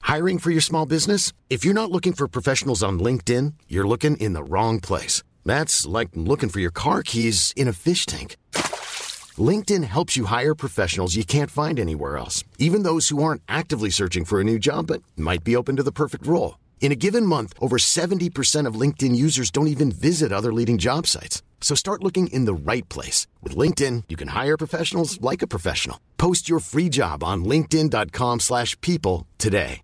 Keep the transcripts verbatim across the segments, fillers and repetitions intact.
Hiring for your small business? If you're not looking for professionals on LinkedIn, you're looking in the wrong place. That's like looking for your car keys in a fish tank. LinkedIn helps you hire professionals you can't find anywhere else, even those who aren't actively searching for a new job but might be open to the perfect role. In a given month, over seventy percent of LinkedIn users don't even visit other leading job sites. So start looking in the right place. With LinkedIn, you can hire professionals like a professional. Post your free job on linkedin.com slash people today.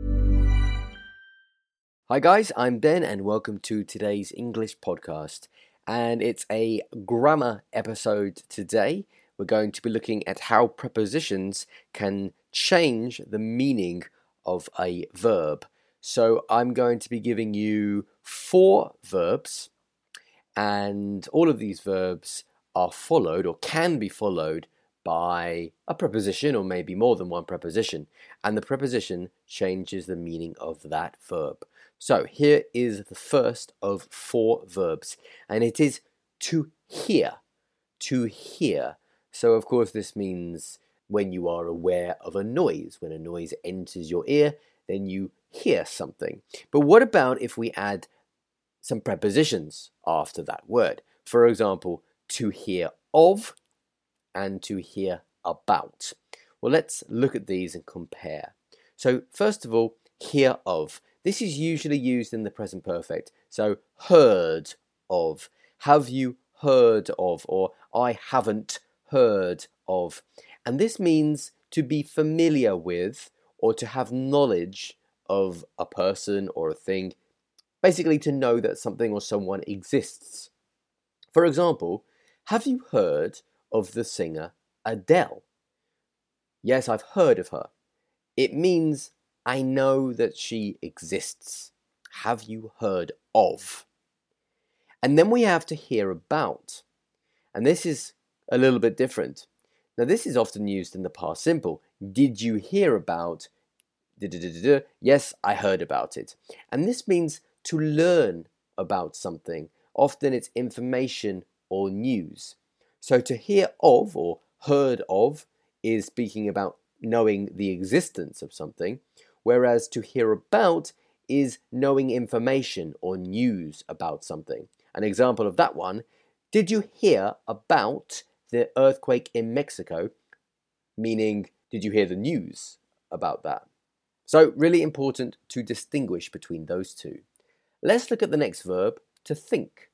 Hi guys, I'm Ben and welcome to today's English podcast. And it's a grammar episode today. We're going to be looking at how prepositions can change the meaning of a verb. So I'm going to be giving you four verbs, and all of these verbs are followed or can be followed by a preposition or maybe more than one preposition, and the preposition changes the meaning of that verb. So here is the first of four verbs, and it is to hear. To hear. So of course this means when you are aware of a noise. When a noise enters your ear, then you hear something. But what about if we add some prepositions after that word? For example, to hear of and to hear about. Well, let's look at these and compare. So first of all, hear of. This is usually used in the present perfect. So heard of. Have you heard of? Or I haven't heard of. And this means to be familiar with or to have knowledge of a person or a thing. Basically to know that something or someone exists. For example, have you heard of the singer Adele? Yes, I've heard of her. It means I know that she exists. Have you heard of? And then we have to hear about. And this is a little bit different. Now this is often used in the past simple. Did you hear about? Yes, I heard about it. And this means to learn about something. Often it's information or news. So to hear of or heard of is speaking about knowing the existence of something, whereas to hear about is knowing information or news about something. An example of that one, did you hear about the earthquake in Mexico? Meaning, did you hear the news about that? So really important to distinguish between those two. Let's look at the next verb, to think.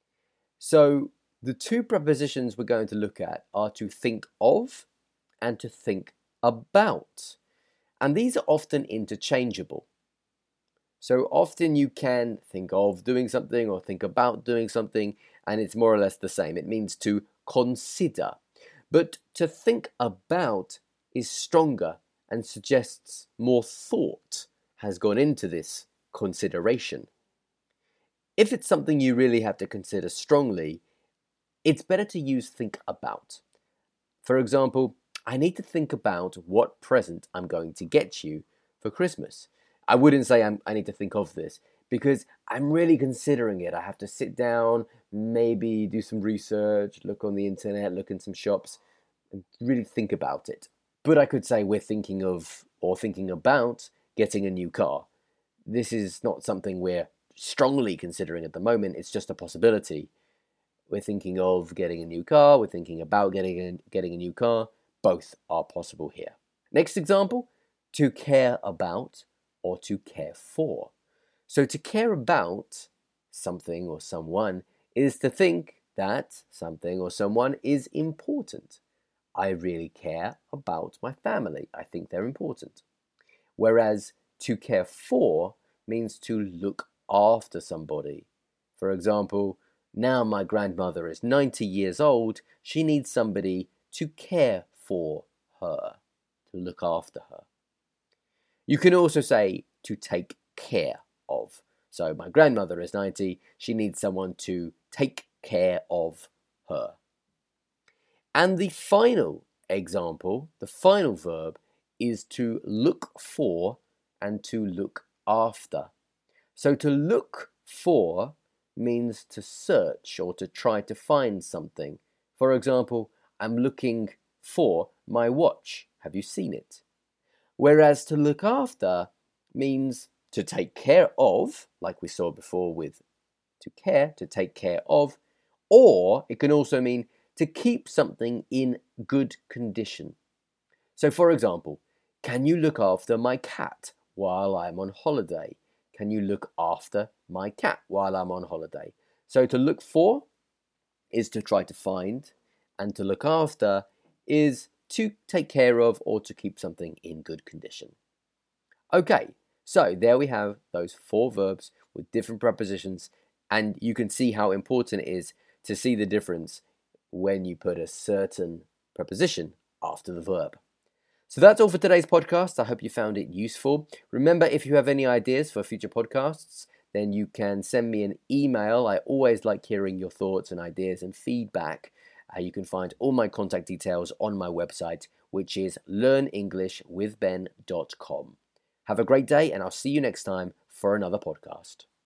So the two prepositions we're going to look at are to think of and to think about. And these are often interchangeable. So often you can think of doing something or think about doing something, and it's more or less the same. It means to consider. But to think about is stronger and suggests more thought has gone into this consideration. If it's something you really have to consider strongly, it's better to use think about. For example, I need to think about what present I'm going to get you for Christmas. I wouldn't say I'm, I need to think of this because I'm really considering it. I have to sit down, maybe do some research, look on the internet, look in some shops, and really think about it. But I could say we're thinking of or thinking about getting a new car. This is not something we're strongly considering at the moment. It's just a possibility. We're thinking of getting a new car. We're thinking about getting a, getting a new car. Both are possible here. Next example, to care about or to care for. So to care about something or someone is to think that something or someone is important. I really care about my family. I think they're important. Whereas to care for means to look after somebody. For example, now my grandmother is ninety years old. She needs somebody to care for her, to look after her. You can also say to take care of. So my grandmother is ninety. She needs someone to take care of her. And the final example, the final verb, is to look for and to look after. So to look for means to search or to try to find something. For example, I'm looking for my watch. Have you seen it? Whereas to look after means to take care of, like we saw before with to care, to take care of, or it can also mean to keep something in good condition. So for example, can you look after my cat while I'm on holiday? Can you look after my cat while I'm on holiday? So to look for is to try to find, and to look after is to take care of or to keep something in good condition. Okay, so there we have those four verbs with different prepositions, and you can see how important it is to see the difference when you put a certain preposition after the verb. So that's all for today's podcast. I hope you found it useful. Remember, if you have any ideas for future podcasts, then you can send me an email. I always like hearing your thoughts and ideas and feedback. Uh, you can find all my contact details on my website, which is learn english with ben dot com. Have a great day, and I'll see you next time for another podcast.